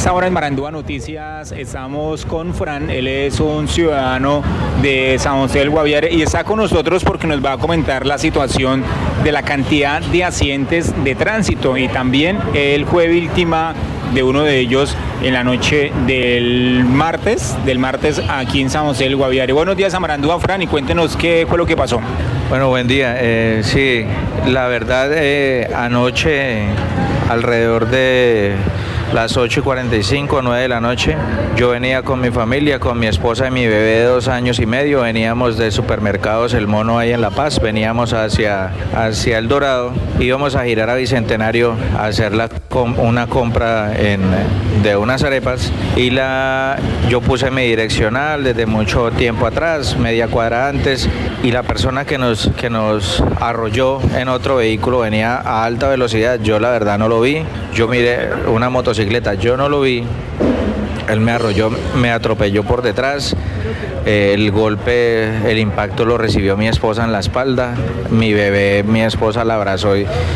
esta hora en Marandúa Noticias estamos con Fran, él es un ciudadano de San José del Guaviare y está con nosotros porque nos va a comentar la situación de la cantidad de accidentes de tránsito y también él fue víctima de uno de ellos en la noche del martes aquí en San José del Guaviare. Buenos días a Marandúa, Fran, y cuéntenos qué fue lo que pasó. Bueno, buen día. Sí, la verdad, anoche alrededor de las 8:45, 9 de la noche, yo venía con mi familia, con mi esposa y mi bebé de 2 años y medio, veníamos de Supermercados El Mono ahí en La Paz, veníamos hacia El Dorado, íbamos a girar a Bicentenario a hacer una compra de unas arepas y yo puse mi direccional desde mucho tiempo atrás, media cuadra antes, y la persona que nos arrolló en otro vehículo venía a alta velocidad. Yo la verdad no lo vi, yo miré una motocicleta, yo no lo vi. Él me arrolló, me atropelló por detrás. El golpe, el impacto lo recibió mi esposa en la espalda. Mi bebé, mi esposa la abrazó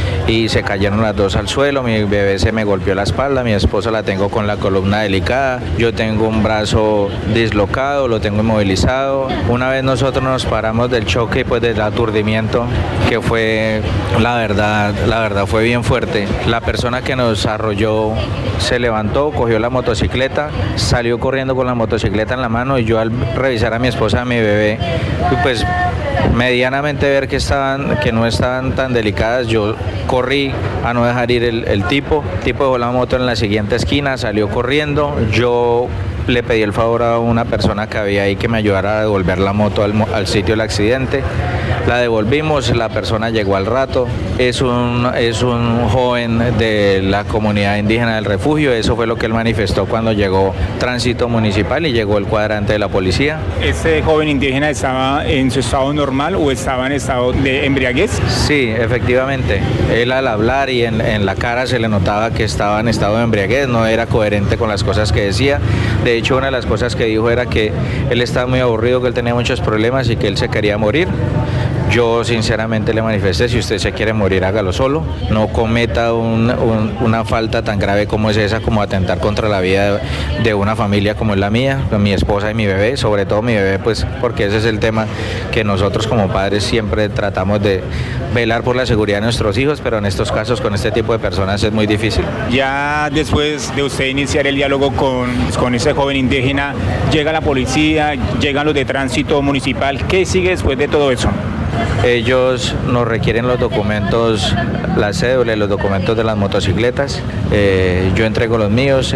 y se cayeron las dos al suelo. Mi bebé se me golpeó la espalda, mi esposa la tengo con la columna delicada. Yo tengo un brazo dislocado, lo tengo inmovilizado. Una vez nosotros nos paramos del choque, pues del aturdimiento, que fue, la verdad fue bien fuerte. La persona que nos arrolló se levantó, cogió la motocicleta, salió corriendo con la motocicleta en la mano y yo al revisar a mi esposa y a mi bebé, pues medianamente ver que no estaban tan delicadas, yo corrí a no dejar ir el tipo dejó la moto en la siguiente esquina, salió corriendo, yo le pedí el favor a una persona que había ahí que me ayudara a devolver la moto al sitio del accidente. La devolvimos, la persona llegó al rato, es un joven de la comunidad indígena del refugio, eso fue lo que él manifestó cuando llegó Tránsito Municipal y llegó el cuadrante de la policía. ¿Este joven indígena estaba en su estado normal o estaba en estado de embriaguez? Sí, efectivamente, él al hablar y en la cara se le notaba que estaba en estado de embriaguez, no era coherente con las cosas que decía. De hecho, una de las cosas que dijo era que él estaba muy aburrido, que él tenía muchos problemas y que él se quería morir. Yo sinceramente le manifesté, si usted se quiere morir, hágalo solo, no cometa una falta tan grave como es esa, como atentar contra la vida de una familia como es la mía, mi esposa y mi bebé, sobre todo mi bebé, pues porque ese es el tema que nosotros como padres siempre tratamos de velar por la seguridad de nuestros hijos, pero en estos casos con este tipo de personas es muy difícil. Ya después de usted iniciar el diálogo con ese joven indígena, llega la policía, llegan los de Tránsito Municipal, ¿qué sigue después de todo eso? Ellos nos requieren los documentos, la cédula y los documentos de las motocicletas. Yo entrego los míos,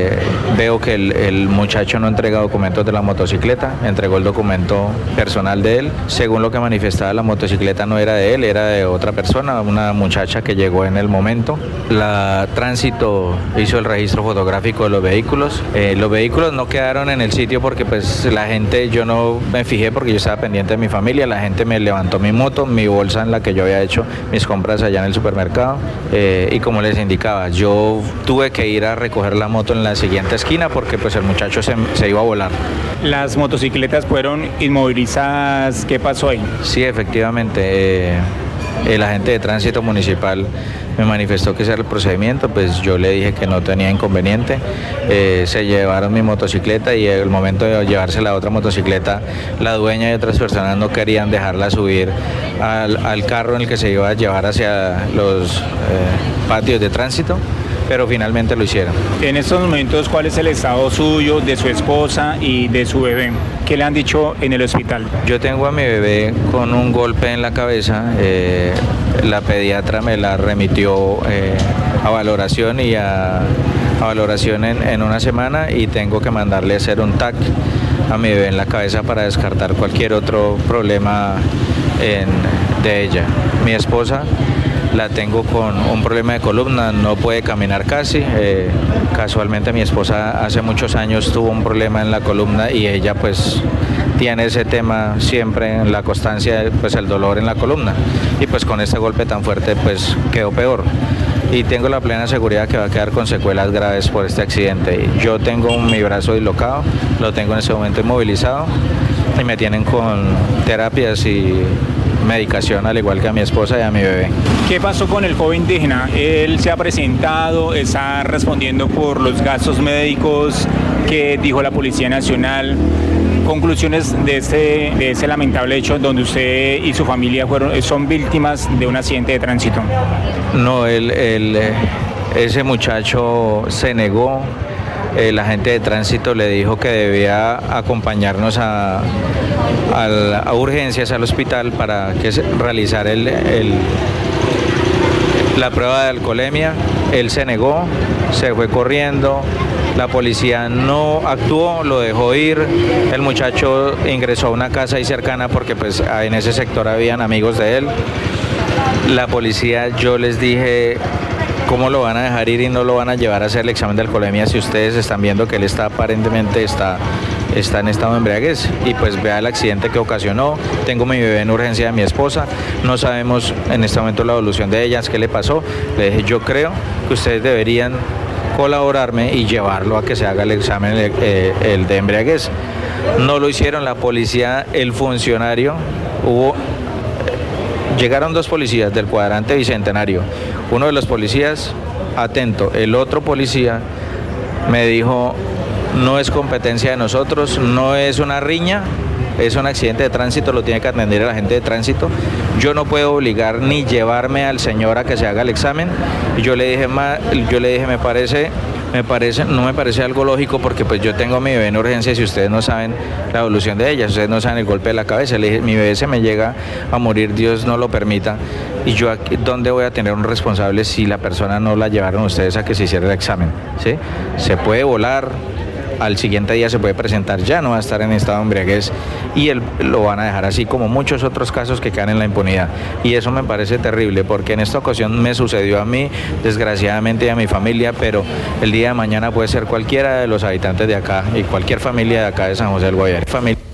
veo que el muchacho no entrega documentos de la motocicleta, entregó el documento personal de él. Según lo que manifestaba, la motocicleta no era de él, era de otra persona, una muchacha que llegó en el momento. La Tránsito hizo el registro fotográfico de los vehículos. Los vehículos no quedaron en el sitio porque pues la gente, yo no me fijé porque yo estaba pendiente de mi familia, la gente me levantó mi moto, mi bolsa en la que yo había hecho mis compras allá en el supermercado y como les indicaba, yo tuve que ir a recoger la moto en la siguiente esquina porque pues el muchacho se iba a volar. ¿Las motocicletas fueron inmovilizadas? ¿Qué pasó ahí? Sí, efectivamente, el agente de Tránsito Municipal me manifestó que ese era el procedimiento, pues yo le dije que no tenía inconveniente. Se llevaron mi motocicleta y el momento de llevarse la otra motocicleta, la dueña y otras personas no querían dejarla subir al carro en el que se iba a llevar hacia los patios de tránsito, pero finalmente lo hicieron. En estos momentos, ¿cuál es el estado suyo, de su esposa y de su bebé? ¿Qué le han dicho en el hospital? Yo tengo a mi bebé con un golpe en la cabeza, la pediatra me la remitió a valoración y a valoración en una semana y tengo que mandarle a hacer un TAC a mi bebé en la cabeza para descartar cualquier otro problema de ella. Mi esposa la tengo con un problema de columna, no puede caminar casi. Casualmente mi esposa hace muchos años tuvo un problema en la columna y ella pues tiene ese tema siempre en la constancia, pues el dolor en la columna. Y pues con este golpe tan fuerte pues quedó peor. Y tengo la plena seguridad que va a quedar con secuelas graves por este accidente. Yo tengo mi brazo dislocado, lo tengo en ese momento inmovilizado y me tienen con terapias y medicación, al igual que a mi esposa y a mi bebé. ¿Qué pasó con el joven indígena? Él se ha presentado, está respondiendo por los gastos médicos que dijo la Policía Nacional. Conclusiones de ese lamentable hecho donde usted y su familia son víctimas de un accidente de tránsito. No, ese muchacho se negó. El agente de tránsito le dijo que debía acompañarnos a urgencias al hospital para que realizar la prueba de alcoholemia. Él se negó, se fue corriendo. La policía no actuó, lo dejó ir. El muchacho ingresó a una casa ahí cercana porque pues en ese sector habían amigos de él. La policía, yo les dije, ¿cómo lo van a dejar ir y no lo van a llevar a hacer el examen de alcoholemia si ustedes están viendo que él aparentemente está en estado de embriaguez? Y pues vea el accidente que ocasionó. Tengo mi bebé en urgencia de mi esposa, no sabemos en este momento la evolución de ella, qué le pasó. Le dije, yo creo que ustedes deberían colaborarme y llevarlo a que se haga el examen el de embriaguez. No lo hicieron. La policía, el funcionario, llegaron 2 policías del cuadrante Bicentenario. Uno de los policías, atento, el otro policía me dijo, no es competencia de nosotros, no es una riña, es un accidente de tránsito, lo tiene que atender el agente de tránsito. Yo no puedo obligar ni llevarme al señor a que se haga el examen. Y yo le dije, no me parece algo lógico porque pues yo tengo a mi bebé en urgencia y si ustedes no saben la evolución de ella, si ustedes no saben el golpe de la cabeza. Le dije, mi bebé se me llega a morir, Dios no lo permita. Y yo aquí, ¿dónde voy a tener un responsable si la persona no la llevaron ustedes a que se hiciera el examen? ¿Sí? Se puede volar. Al siguiente día se puede presentar, ya no va a estar en estado de embriaguez y lo van a dejar así como muchos otros casos que caen en la impunidad. Y eso me parece terrible porque en esta ocasión me sucedió a mí, desgraciadamente, y a mi familia, pero el día de mañana puede ser cualquiera de los habitantes de acá y cualquier familia de acá de San José del Guaviare.